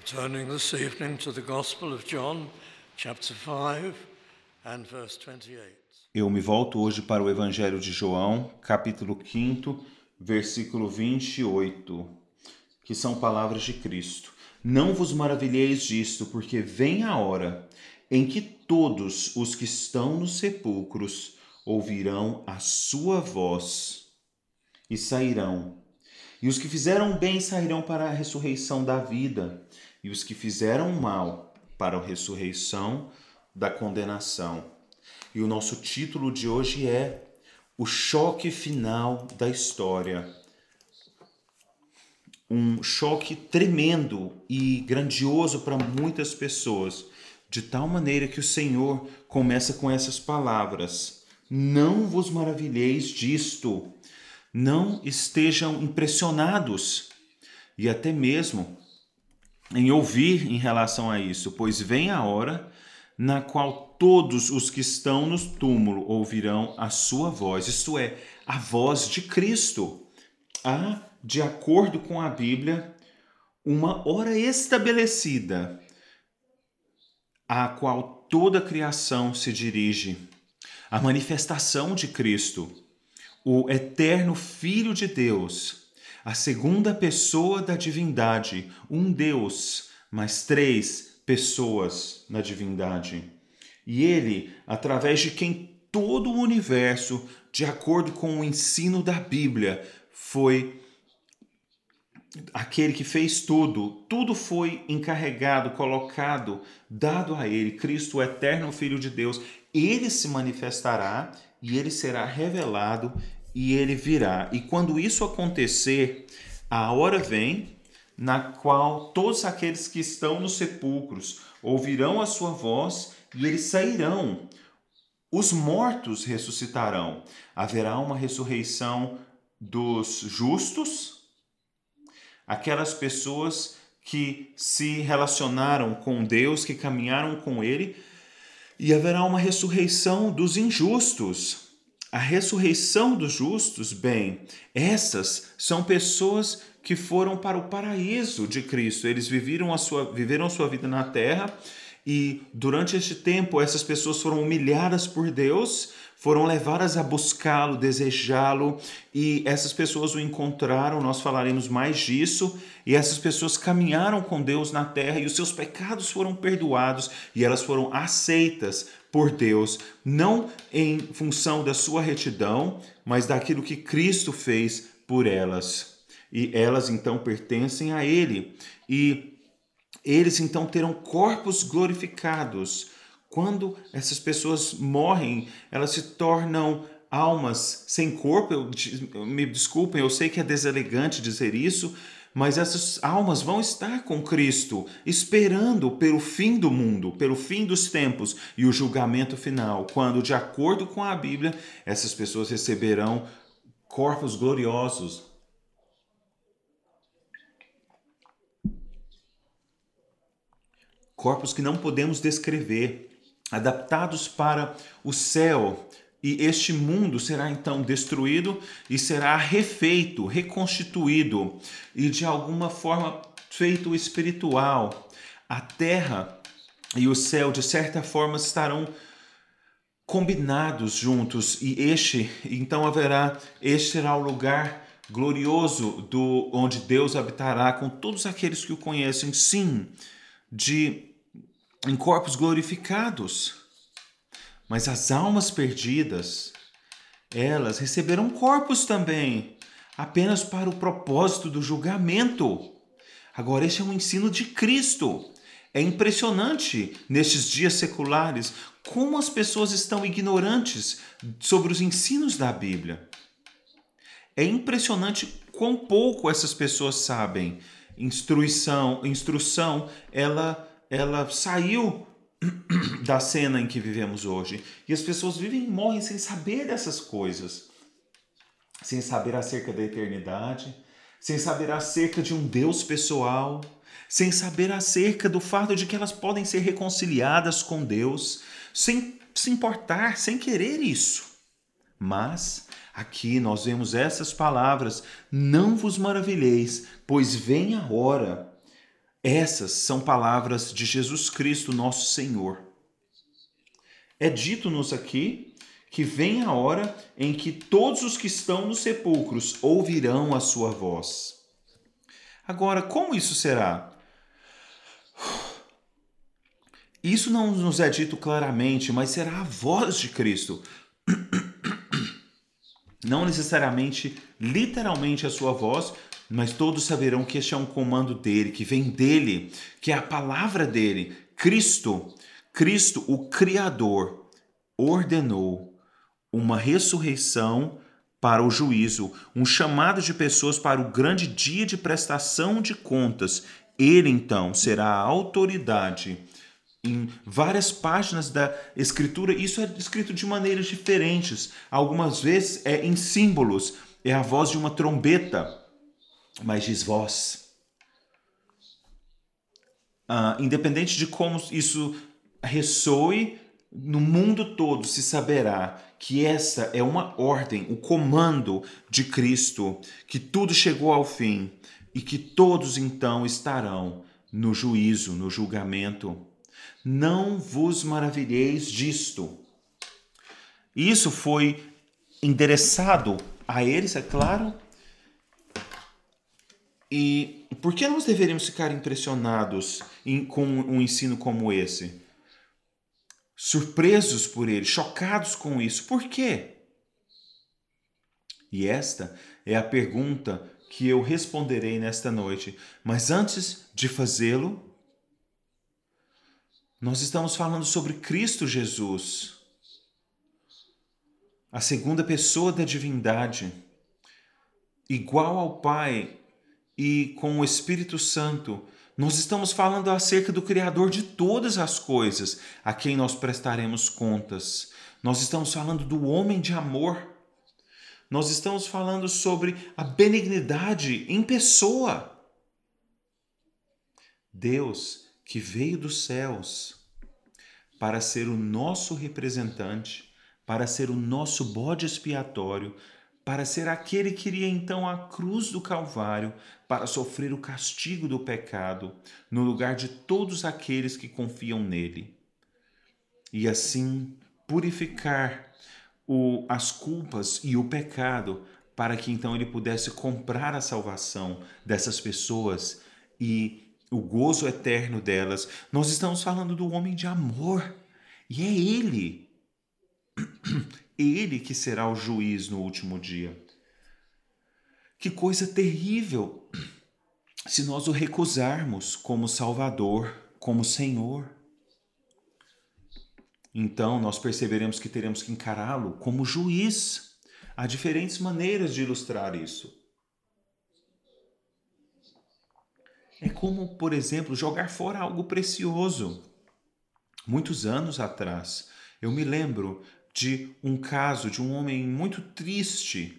Turning this evening to the Gospel of John, chapter 5 and verse 28. Eu me volto hoje para o Evangelho de João, capítulo 5, versículo 28, que são palavras de Cristo. Não vos maravilheis disto, porque vem a hora em que todos os que estão nos sepulcros ouvirão a sua voz e sairão. E os que fizeram bem sairão para a ressurreição da vida, e os que fizeram mal para a ressurreição da condenação. E o nosso título de hoje é O Choque Final da História. Um choque tremendo e grandioso para muitas pessoas, de tal maneira que o Senhor começa com essas palavras: não vos maravilheis disto, não estejam impressionados, e até mesmo em ouvir em relação a isso, pois vem a hora na qual todos os que estão no túmulo ouvirão a sua voz, isto é, a voz de Cristo. Há, de acordo com a Bíblia, uma hora estabelecida à qual toda a criação se dirige. A manifestação de Cristo, o eterno Filho de Deus, a segunda pessoa da divindade, um Deus, mas três pessoas na divindade. E ele, através de quem todo o universo, de acordo com o ensino da Bíblia, foi aquele que fez tudo. Tudo foi encarregado, colocado, dado a ele. Cristo, o eterno Filho de Deus, ele se manifestará e ele será revelado e ele virá. E quando isso acontecer, a hora vem na qual todos aqueles que estão nos sepulcros ouvirão a sua voz e eles sairão. Os mortos ressuscitarão. Haverá uma ressurreição dos justos, aquelas pessoas que se relacionaram com Deus, que caminharam com Ele, e haverá uma ressurreição dos injustos. A ressurreição dos justos, bem, essas são pessoas que foram para o paraíso de Cristo. Eles viveram a sua vida na terra e durante este tempo essas pessoas foram humilhadas por Deus, foram levadas a buscá-lo, desejá-lo, e essas pessoas o encontraram, nós falaremos mais disso, e essas pessoas caminharam com Deus na terra e os seus pecados foram perdoados e elas foram aceitas por Deus, não em função da sua retidão, mas daquilo que Cristo fez por elas. E elas então pertencem a Ele. E eles então terão corpos glorificados. Quando essas pessoas morrem, elas se tornam almas sem corpo. Me desculpem, eu sei que é deselegante dizer isso, mas essas almas vão estar com Cristo, esperando pelo fim do mundo, pelo fim dos tempos e o julgamento final, quando, de acordo com a Bíblia, essas pessoas receberão corpos gloriosos. Corpos que não podemos descrever, adaptados para o céu. E este mundo será então destruído e será refeito, reconstituído e de alguma forma feito espiritual. A terra e o céu de certa forma estarão combinados juntos e este será o lugar glorioso onde Deus habitará com todos aqueles que o conhecem, sim, em corpos glorificados. Mas as almas perdidas, elas receberão corpos também, apenas para o propósito do julgamento. Agora, este é um ensino de Cristo. É impressionante, nestes dias seculares, como as pessoas estão ignorantes sobre os ensinos da Bíblia. É impressionante quão pouco essas pessoas sabem. Instrução, ela saiu da cena em que vivemos hoje. E as pessoas vivem e morrem sem saber dessas coisas. Sem saber acerca da eternidade, sem saber acerca de um Deus pessoal, sem saber acerca do fato de que elas podem ser reconciliadas com Deus, sem se importar, sem querer isso. Mas aqui nós vemos essas palavras: não vos maravilheis, pois vem a hora Essas são palavras de Jesus Cristo, nosso Senhor. É dito-nos aqui que vem a hora em que todos os que estão nos sepulcros ouvirão a sua voz. Agora, como isso será? Isso não nos é dito claramente, mas será a voz de Cristo. Não necessariamente, literalmente a sua voz, mas todos saberão que este é um comando dele, que vem dele, que é a palavra dele. Cristo, o Criador, ordenou uma ressurreição para o juízo, um chamado de pessoas para o grande dia de prestação de contas. Ele, então, será a autoridade. Em várias páginas da Escritura, isso é escrito de maneiras diferentes. Algumas vezes é em símbolos, é a voz de uma trombeta, mas diz voz. Independente de como isso ressoe, no mundo todo se saberá que essa é uma ordem, o comando de Cristo, que tudo chegou ao fim e que todos então estarão no juízo, no julgamento. Não vos maravilheis disto. Isso foi endereçado a eles, é claro. E por que nós deveríamos ficar impressionados com um ensino como esse? Surpresos por ele, chocados com isso. Por quê? E esta é a pergunta que eu responderei nesta noite. Mas antes de fazê-lo, nós estamos falando sobre Cristo Jesus, a segunda pessoa da divindade, igual ao Pai e com o Espírito Santo. Nós estamos falando acerca do Criador de todas as coisas, a quem nós prestaremos contas. Nós estamos falando do homem de amor. Nós estamos falando sobre a benignidade em pessoa. Deus que veio dos céus para ser o nosso representante, para ser o nosso bode expiatório, para ser aquele que iria então à cruz do Calvário para sofrer o castigo do pecado no lugar de todos aqueles que confiam nele. E assim purificar as culpas e o pecado para que então ele pudesse comprar a salvação dessas pessoas e o gozo eterno delas. Nós estamos falando do homem de amor e é ele que será o juiz no último dia. Que coisa terrível se nós o recusarmos como Salvador, como Senhor. Então nós perceberemos que teremos que encará-lo como juiz. Há diferentes maneiras de ilustrar isso. É como, por exemplo, jogar fora algo precioso. Muitos anos atrás, eu me lembro de um caso de um homem muito triste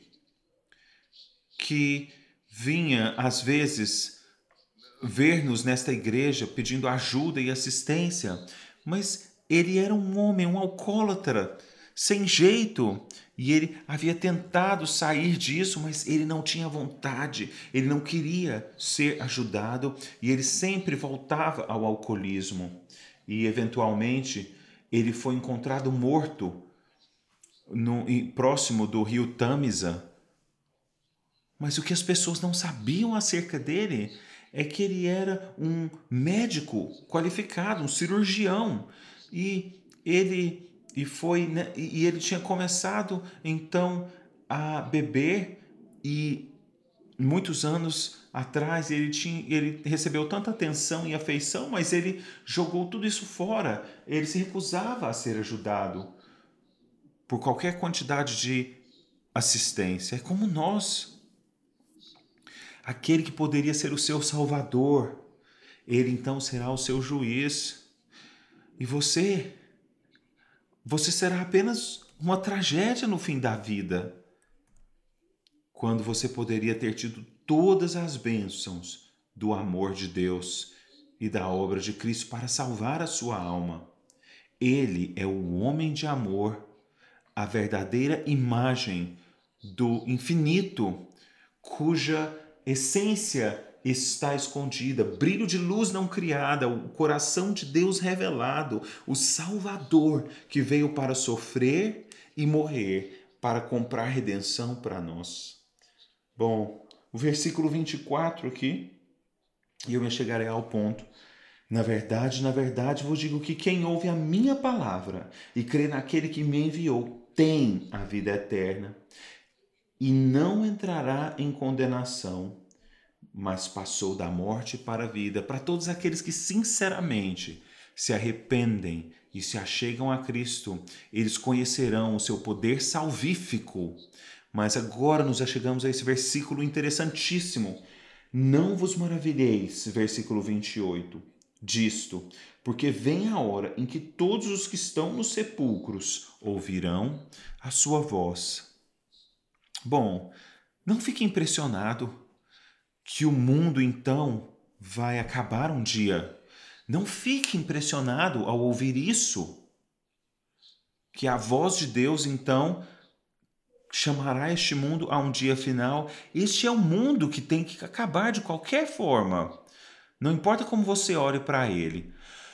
que vinha, às vezes, ver-nos nesta igreja pedindo ajuda e assistência, mas ele era um homem, um alcoólatra, sem jeito, e ele havia tentado sair disso, mas ele não tinha vontade, ele não queria ser ajudado, e ele sempre voltava ao alcoolismo. E, eventualmente, ele foi encontrado morto próximo do rio Tâmisa. Mas o que as pessoas não sabiam acerca dele é que ele era um médico qualificado, um cirurgião. E ele tinha começado então a beber, e muitos anos atrás ele recebeu tanta atenção e afeição, mas ele jogou tudo isso fora. Ele se recusava a ser ajudado por qualquer quantidade de assistência. É como nós. Aquele que poderia ser o seu salvador, ele então será o seu juiz. E você será apenas uma tragédia no fim da vida, quando você poderia ter tido todas as bênçãos do amor de Deus e da obra de Cristo para salvar a sua alma. Ele é o homem de amor, a verdadeira imagem do infinito, cuja essência está escondida, brilho de luz não criada, o coração de Deus revelado, o Salvador que veio para sofrer e morrer, para comprar redenção para nós. Bom, o versículo 24 aqui, e eu me chegarei ao ponto. Na verdade, vos digo que quem ouve a minha palavra e crê naquele que me enviou tem a vida eterna e não entrará em condenação, mas passou da morte para a vida. Para todos aqueles que sinceramente se arrependem e se achegam a Cristo, eles conhecerão o seu poder salvífico. Mas agora nos achegamos a esse versículo interessantíssimo. Não vos maravilheis, versículo 28, disto, porque vem a hora em que todos os que estão nos sepulcros ouvirão a sua voz. Bom, não fique impressionado que o mundo então vai acabar um dia. Não fique impressionado ao ouvir isso, que a voz de Deus então chamará este mundo a um dia final. Este é o mundo que tem que acabar de qualquer forma. Não importa como você olhe para ele.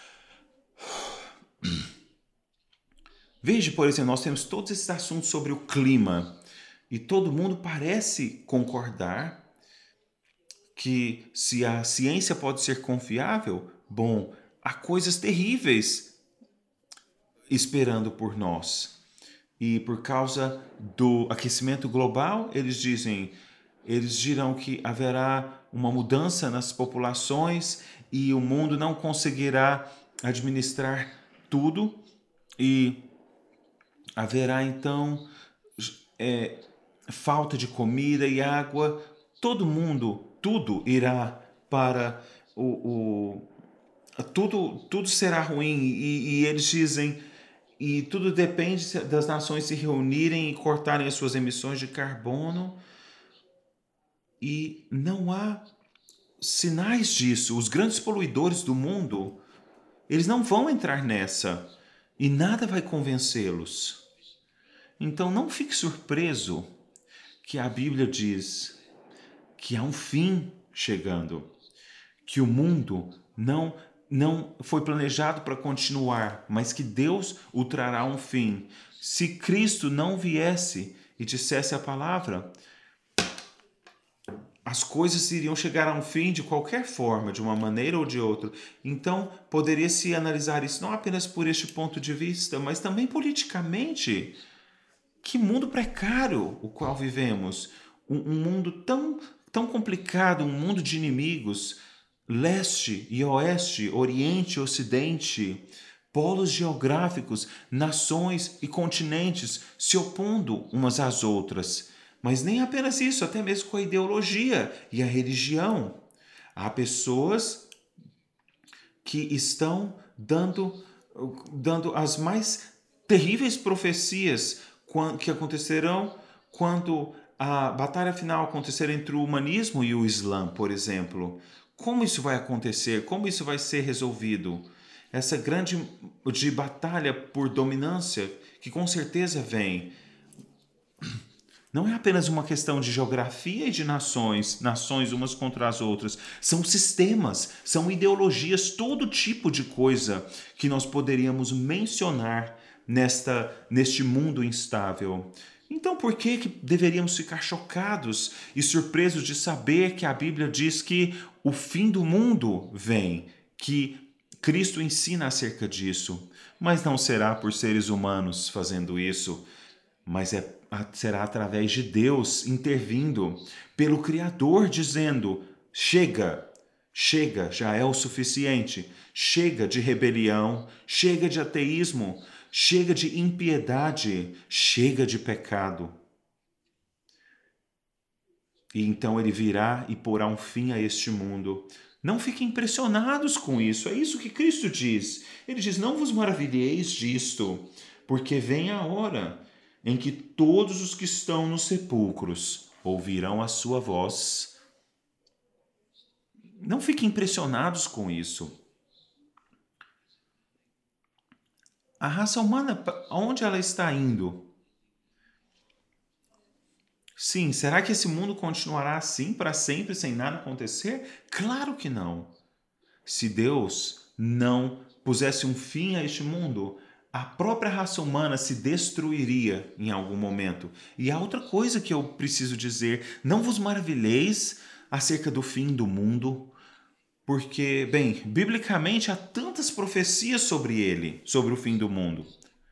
Veja, por exemplo, nós temos todos esses assuntos sobre o clima e todo mundo parece concordar que se a ciência pode ser confiável, bom, há coisas terríveis esperando por nós. E por causa do aquecimento global, eles dirão que haverá uma mudança nas populações e o mundo não conseguirá administrar tudo e haverá então falta de comida e água. Tudo irá para tudo será ruim e eles dizem, e tudo depende das nações se reunirem e cortarem as suas emissões de carbono, e não há sinais disso. Os grandes poluidores do mundo, eles não vão entrar nessa e nada vai convencê-los. Então não fique surpreso que a Bíblia diz que há um fim chegando, que o mundo não foi planejado para continuar, mas que Deus o trará a um fim. Se Cristo não viesse e dissesse a palavra, as coisas iriam chegar a um fim de qualquer forma, de uma maneira ou de outra. Então, poderia-se analisar isso não apenas por este ponto de vista, mas também politicamente. Que mundo precário o qual vivemos. Um mundo tão complicado, um mundo de inimigos, leste e oeste, oriente e ocidente, polos geográficos, nações e continentes se opondo umas às outras. Mas nem apenas isso, até mesmo com a ideologia e a religião. Há pessoas que estão dando as mais terríveis profecias que acontecerão quando a batalha final acontecer entre o humanismo e o Islã, por exemplo. Como isso vai acontecer? Como isso vai ser resolvido? Essa grande batalha por dominância, que com certeza vem, não é apenas uma questão de geografia e de nações umas contra as outras. São sistemas, são ideologias, todo tipo de coisa que nós poderíamos mencionar neste mundo instável. Então, por que deveríamos ficar chocados e surpresos de saber que a Bíblia diz que o fim do mundo vem, que Cristo ensina acerca disso? Mas não será por seres humanos fazendo isso, mas será através de Deus intervindo, pelo Criador dizendo: chega, já é o suficiente, chega de rebelião, chega de ateísmo, chega de impiedade, chega de pecado. E então ele virá e porá um fim a este mundo. Não fiquem impressionados com isso, é isso que Cristo diz. Ele diz: não vos maravilheis disto, porque vem a hora em que todos os que estão nos sepulcros ouvirão a sua voz. Não fiquem impressionados com isso. A raça humana, aonde ela está indo? Sim, será que esse mundo continuará assim para sempre, sem nada acontecer? Claro que não. Se Deus não pusesse um fim a este mundo, a própria raça humana se destruiria em algum momento. E há outra coisa que eu preciso dizer: não vos maravilheis acerca do fim do mundo, porque, bem, biblicamente há tantas profecias sobre ele, sobre o fim do mundo.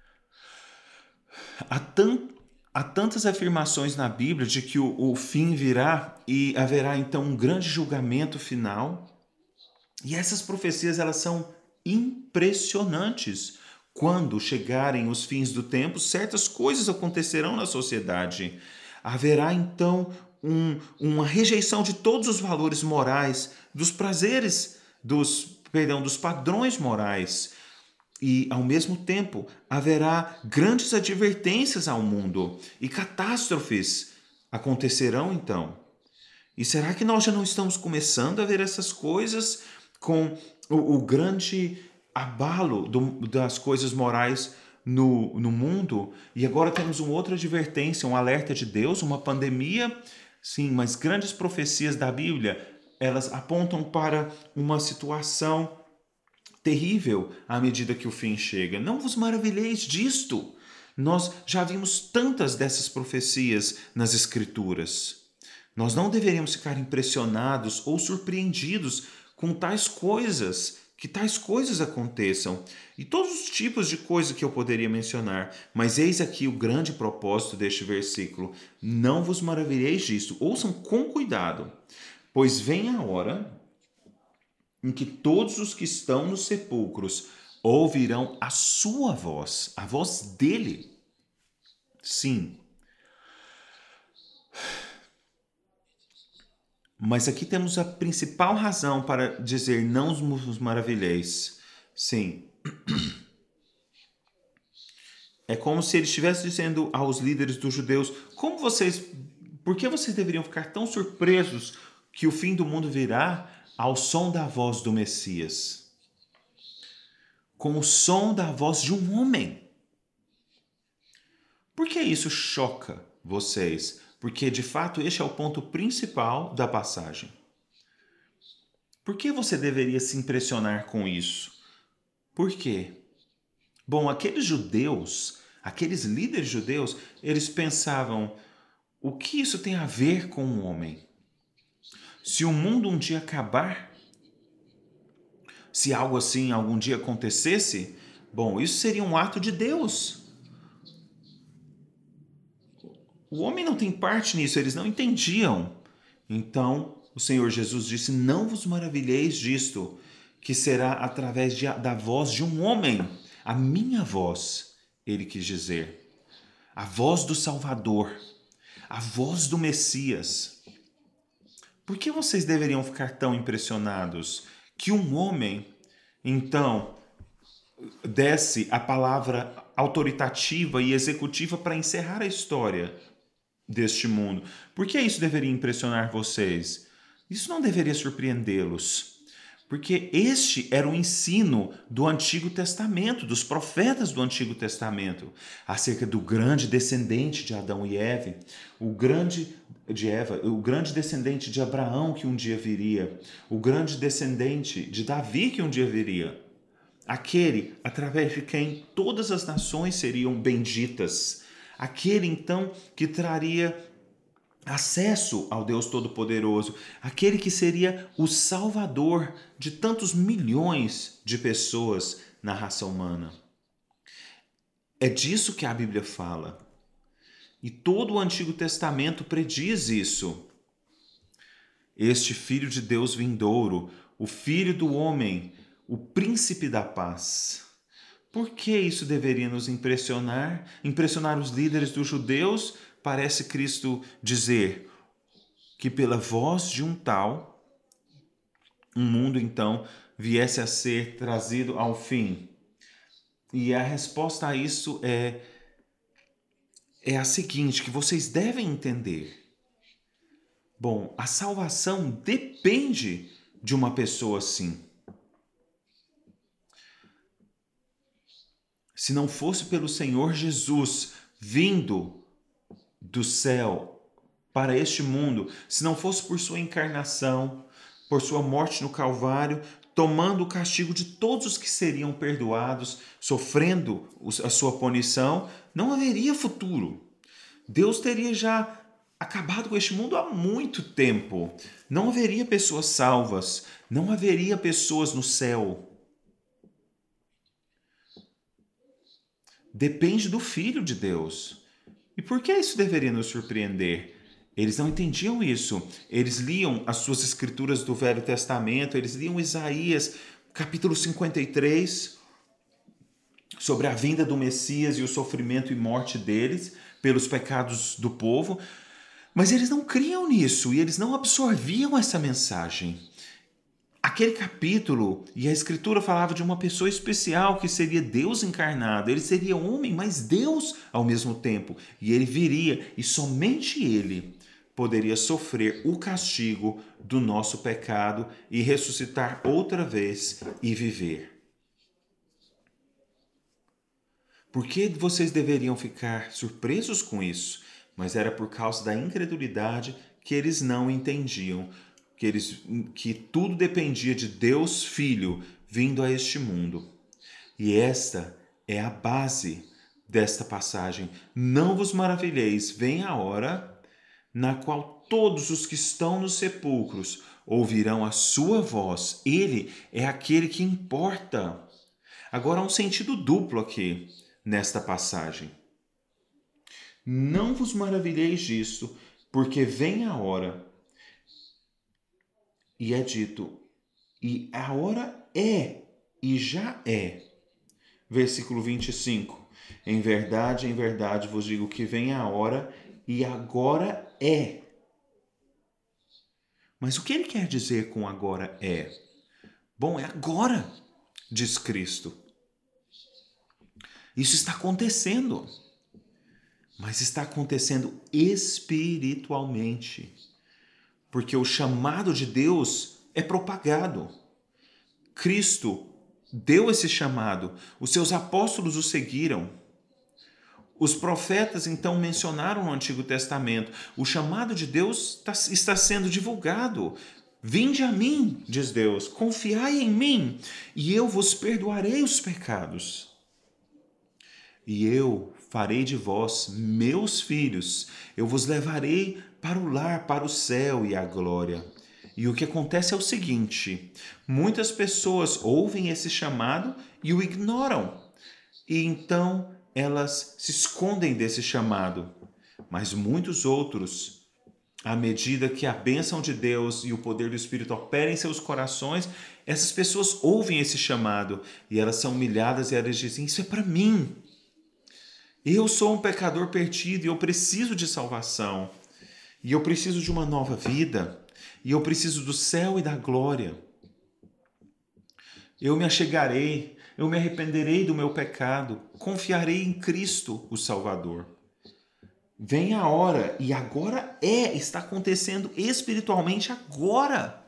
Há, tan- há tantas afirmações na Bíblia de que o fim virá e haverá então um grande julgamento final. E essas profecias elas são impressionantes. Quando chegarem os fins do tempo, certas coisas acontecerão na sociedade. Haverá então uma rejeição de todos os valores morais, dos prazeres, dos padrões morais. E, ao mesmo tempo, haverá grandes advertências ao mundo e catástrofes acontecerão então. E será que nós já não estamos começando a ver essas coisas com o grande abalo das coisas morais no mundo? E agora temos uma outra advertência, um alerta de Deus, uma pandemia. Sim, mas grandes profecias da Bíblia, elas apontam para uma situação terrível à medida que o fim chega. Não vos maravilheis disto. Nós já vimos tantas dessas profecias nas Escrituras. Nós não deveríamos ficar impressionados ou surpreendidos com que tais coisas aconteçam. E todos os tipos de coisas que eu poderia mencionar. Mas eis aqui o grande propósito deste versículo. Não vos maravilheis disto. Ouçam com cuidado. Pois vem a hora em que todos os que estão nos sepulcros ouvirão a sua voz, a voz dele. Sim. Mas aqui temos a principal razão para dizer não vos maravilheis. Sim. É como se ele estivesse dizendo aos líderes dos judeus: por que vocês deveriam ficar tão surpresos que o fim do mundo virá ao som da voz do Messias? Com o som da voz de um homem. Por que isso choca vocês? Porque de fato este é o ponto principal da passagem. Por que você deveria se impressionar com isso? Por quê? Bom, aqueles líderes judeus, eles pensavam: o que isso tem a ver com o homem? Se o mundo um dia acabar, se algo assim algum dia acontecesse, bom, isso seria um ato de Deus. O homem não tem parte nisso, eles não entendiam. Então, o Senhor Jesus disse: não vos maravilheis disto, que será através da voz de um homem, a minha voz, ele quis dizer. A voz do Salvador, a voz do Messias. Por que vocês deveriam ficar tão impressionados que um homem, então, desse a palavra autoritativa e executiva para encerrar a história deste mundo? Por que isso deveria impressionar vocês? Isso não deveria surpreendê-los. Porque este era o ensino do Antigo Testamento, dos profetas do Antigo Testamento, acerca do grande descendente de Adão e Eva, o grande descendente de Abraão que um dia viria, o grande descendente de Davi que um dia viria, aquele através de quem todas as nações seriam benditas, aquele então que traria acesso ao Deus Todo-Poderoso, aquele que seria o Salvador de tantos milhões de pessoas na raça humana. É disso que a Bíblia fala. E todo o Antigo Testamento prediz isso. Este Filho de Deus vindouro, o Filho do homem, o Príncipe da paz. Por que isso deveria nos impressionar? Impressionar os líderes dos judeus? Parece Cristo dizer que pela voz de um tal, um mundo então viesse a ser trazido ao fim. E a resposta a isso é a seguinte, que vocês devem entender. Bom, a salvação depende de uma pessoa assim. Se não fosse pelo Senhor Jesus vindo do céu para este mundo, se não fosse por sua encarnação, por sua morte no Calvário, tomando o castigo de todos os que seriam perdoados, sofrendo a sua punição, não haveria futuro. Deus teria já acabado com este mundo há muito tempo. Não haveria pessoas salvas, não haveria pessoas no céu. Depende do Filho de Deus. E por que isso deveria nos surpreender? Eles não entendiam isso. Eles liam as suas escrituras do Velho Testamento, eles liam Isaías, capítulo 53, sobre a vinda do Messias e o sofrimento e morte deles pelos pecados do povo, mas eles não criam nisso e eles não absorviam essa mensagem. Aquele capítulo e a escritura falava de uma pessoa especial que seria Deus encarnado. Ele seria homem, mas Deus ao mesmo tempo. E ele viria e somente ele poderia sofrer o castigo do nosso pecado e ressuscitar outra vez e viver. Por que vocês deveriam ficar surpresos com isso? Mas era por causa da incredulidade que eles não entendiam. Que tudo dependia de Deus Filho vindo a este mundo. E esta é a base desta passagem. Não vos maravilheis, vem a hora na qual todos os que estão nos sepulcros ouvirão a sua voz. Ele é aquele que importa. Agora há um sentido duplo aqui nesta passagem. Não vos maravilheis disto, porque vem a hora. E é dito, e a hora é, e já é. Versículo 25. Em verdade vos digo que vem a hora, e agora é. Mas o que ele quer dizer com agora é? Bom, é agora, diz Cristo. Isso está acontecendo. Mas está acontecendo espiritualmente. Porque o chamado de Deus é propagado. Cristo deu esse chamado. Os seus apóstolos o seguiram. Os profetas, então, mencionaram no Antigo Testamento. O chamado de Deus está sendo divulgado. Vinde a mim, diz Deus, confiai em mim, e eu vos perdoarei os pecados. E eu farei de vós meus filhos, eu vos levarei para o lar, para o céu e a glória. E o que acontece é o seguinte: muitas pessoas ouvem esse chamado e o ignoram. E então elas se escondem desse chamado. Mas muitos outros, à medida que a bênção de Deus e o poder do Espírito operam em seus corações, essas pessoas ouvem esse chamado e elas são humilhadas e elas dizem: isso é para mim. Eu sou um pecador perdido e eu preciso de salvação. E eu preciso de uma nova vida. E eu preciso do céu e da glória. Eu me achegarei, eu me arrependerei do meu pecado, confiarei em Cristo, o Salvador. Vem a hora, e agora está acontecendo espiritualmente agora.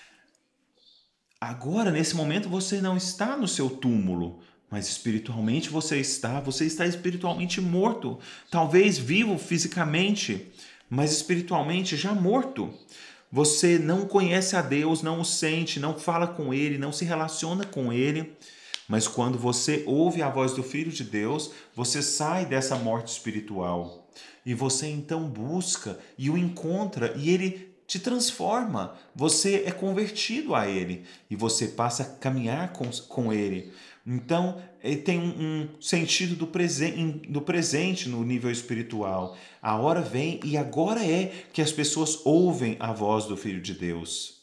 Agora, nesse momento, você não está no seu túmulo, mas espiritualmente você está espiritualmente morto, talvez vivo fisicamente, mas espiritualmente já morto. Você não conhece a Deus, não o sente, não fala com Ele, não se relaciona com Ele, mas quando você ouve a voz do Filho de Deus, você sai dessa morte espiritual e você então busca e o encontra e Ele te transforma, você é convertido a Ele e você passa a caminhar com Ele. Então, ele tem um sentido do presente no nível espiritual. A hora vem e agora é que as pessoas ouvem a voz do Filho de Deus.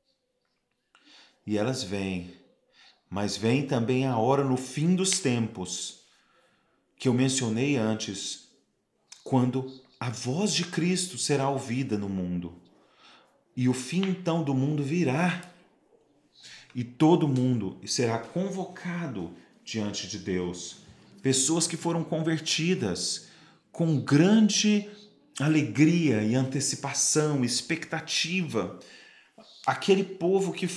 E elas vêm, mas vem também a hora no fim dos tempos, que eu mencionei antes, quando a voz de Cristo será ouvida no mundo. E o fim então do mundo virá. E todo mundo será convocado diante de Deus. Pessoas que foram convertidas com grande alegria e antecipação, expectativa. Aquele povo que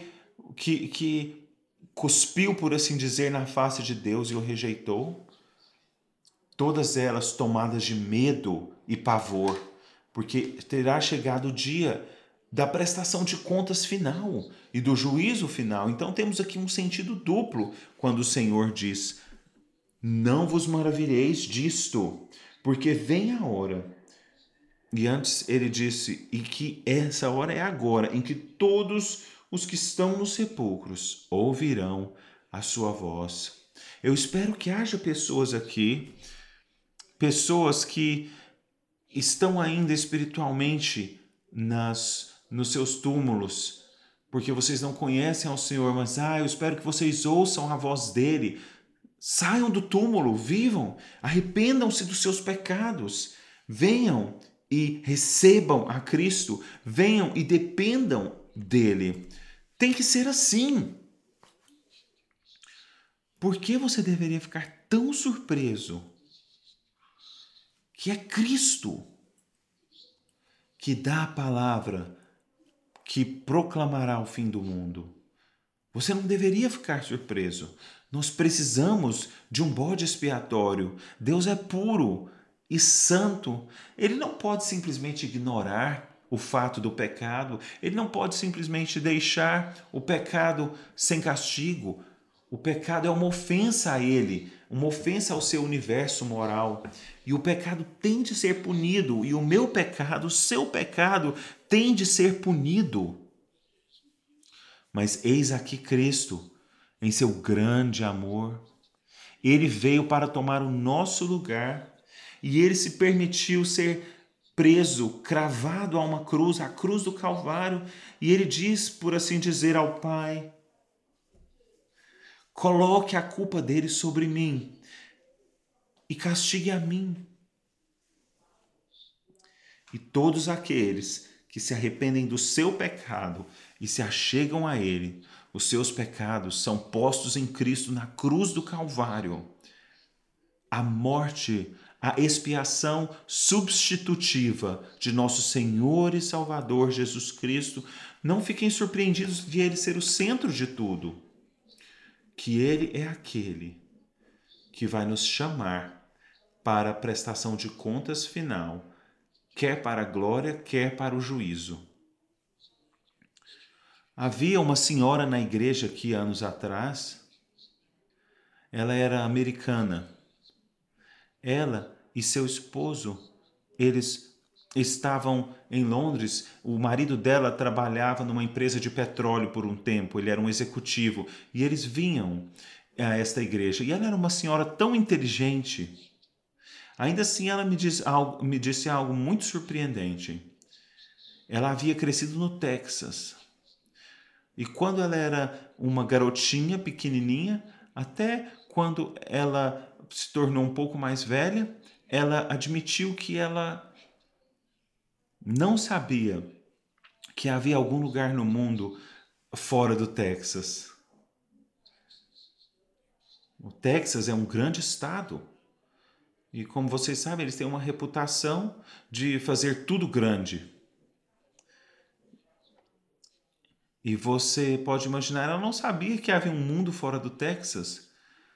cuspiu, por assim dizer, na face de Deus e o rejeitou. Todas elas tomadas de medo e pavor. porque terá chegado o dia da prestação de contas final e do juízo final. Então temos aqui um sentido duplo quando o Senhor diz: não vos maravilheis disto, porque vem a hora. E antes ele disse, e que essa hora é agora, em que todos os que estão nos sepulcros ouvirão a sua voz. Eu espero que haja pessoas aqui, pessoas que estão ainda espiritualmente nos seus túmulos, porque vocês não conhecem ao Senhor, mas eu espero que vocês ouçam a voz dele. Saiam do túmulo, vivam, arrependam-se dos seus pecados, venham e recebam a Cristo, venham e dependam dele. Tem que ser assim. Por que você deveria ficar tão surpreso que é Cristo que dá a palavra que proclamará o fim do mundo? Você não deveria ficar surpreso. Nós precisamos de um bode expiatório. Deus é puro e santo. Ele não pode simplesmente ignorar o fato do pecado. Ele não pode simplesmente deixar o pecado sem castigo. O pecado é uma ofensa a ele, uma ofensa ao seu universo moral. E o pecado tem de ser punido. E o meu pecado, o seu pecado, tem de ser punido. Mas eis aqui Cristo, em seu grande amor. Ele veio para tomar o nosso lugar e ele se permitiu ser preso, cravado a uma cruz, a cruz do Calvário. E ele diz, por assim dizer, ao Pai: coloque a culpa dele sobre mim e castigue a mim. E todos aqueles que se arrependem do seu pecado e se achegam a ele, os seus pecados são postos em Cristo na cruz do Calvário. A morte, a expiação substitutiva de nosso Senhor e Salvador Jesus Cristo. Não fiquem surpreendidos de ele ser o centro de tudo. Que ele é aquele que vai nos chamar para a prestação de contas final, quer para a glória, quer para o juízo. Havia uma senhora na igreja aqui anos atrás. Ela era americana. Ela e seu esposo, eles estavam em Londres. O marido dela trabalhava numa empresa de petróleo por um tempo. Ele era um executivo. E eles vinham a esta igreja. E ela era uma senhora tão inteligente. Ainda assim, ela me disse algo muito surpreendente. Ela havia crescido no Texas. E quando ela era uma garotinha pequenininha, até quando ela se tornou um pouco mais velha, ela admitiu que ela não sabia que havia algum lugar no mundo fora do Texas. O Texas é um grande estado. E como vocês sabem, eles têm uma reputação de fazer tudo grande. E você pode imaginar, ela não sabia que havia um mundo fora do Texas.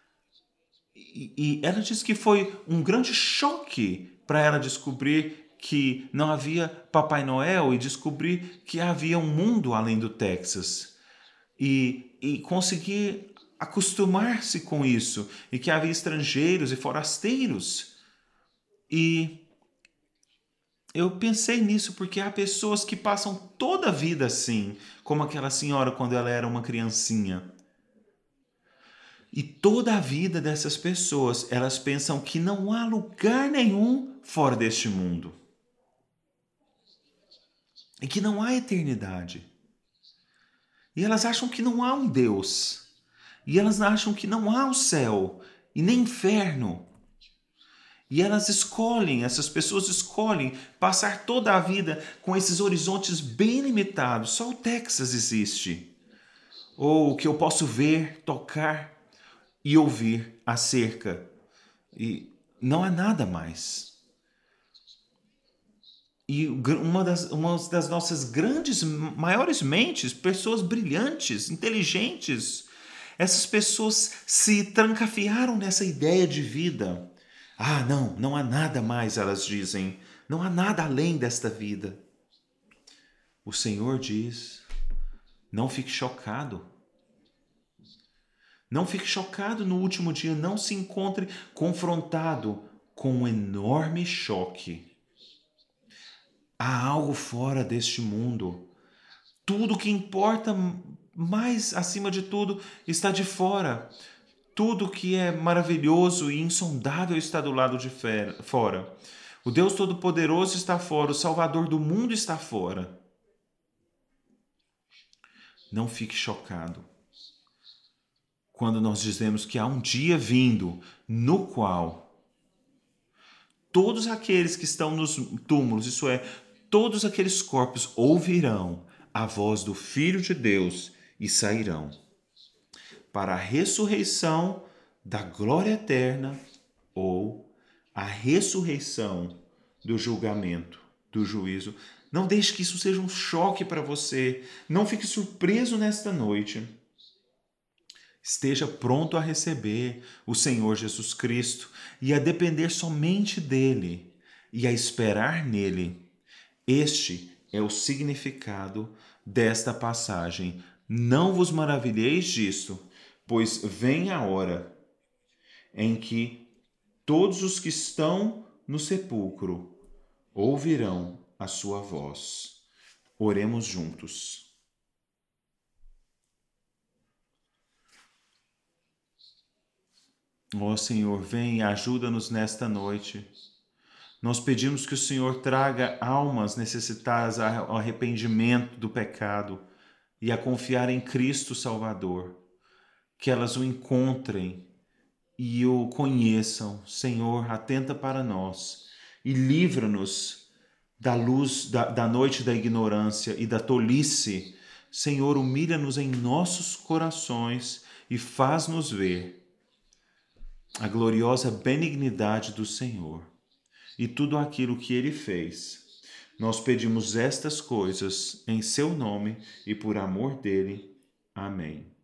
E ela disse que foi um grande choque para ela descobrir que não havia Papai Noel e descobrir que havia um mundo além do Texas. E conseguir acostumar-se com isso. E que havia estrangeiros e forasteiros. E eu pensei nisso porque há pessoas que passam toda a vida assim, como aquela senhora quando ela era uma criancinha. E toda a vida dessas pessoas, elas pensam que não há lugar nenhum fora deste mundo. E que não há eternidade. E elas acham que não há um Deus. E elas acham que não há o céu e nem inferno. E essas pessoas escolhem passar toda a vida com esses horizontes bem limitados. Só o Texas existe. Ou o que eu posso ver, tocar e ouvir acerca. E não há nada mais. E uma das nossas maiores mentes, pessoas brilhantes, inteligentes, essas pessoas se trancafiaram nessa ideia de vida. Não há nada mais, elas dizem, Não há nada além desta vida. O Senhor diz: não fique chocado. Não fique chocado no último dia, não se encontre confrontado com um enorme choque. Há algo fora deste mundo. Tudo que importa mais acima de tudo está de fora. Tudo que é maravilhoso e insondável está do lado de fora. O Deus Todo-Poderoso está fora, o Salvador do mundo está fora. Não fique chocado quando nós dizemos que há um dia vindo no qual todos aqueles que estão nos túmulos, isso é, todos aqueles corpos ouvirão a voz do Filho de Deus e sairão para a ressurreição da glória eterna ou a ressurreição do julgamento, do juízo. Não deixe que isso seja um choque para você. Não fique surpreso nesta noite. Esteja pronto a receber o Senhor Jesus Cristo e a depender somente dele e a esperar nele. Este é o significado desta passagem. Não vos maravilheis disto, pois vem a hora em que todos os que estão no sepulcro ouvirão a sua voz. Oremos juntos. Ó Senhor, vem e ajuda-nos nesta noite. Nós pedimos que o Senhor traga almas necessitadas ao arrependimento do pecado e a confiar em Cristo Salvador. Que elas o encontrem e o conheçam. Senhor, atenta para nós e livra-nos da luz da noite da ignorância e da tolice. Senhor, humilha-nos em nossos corações e faz-nos ver a gloriosa benignidade do Senhor e tudo aquilo que Ele fez. Nós pedimos estas coisas em seu nome e por amor dele. Amém.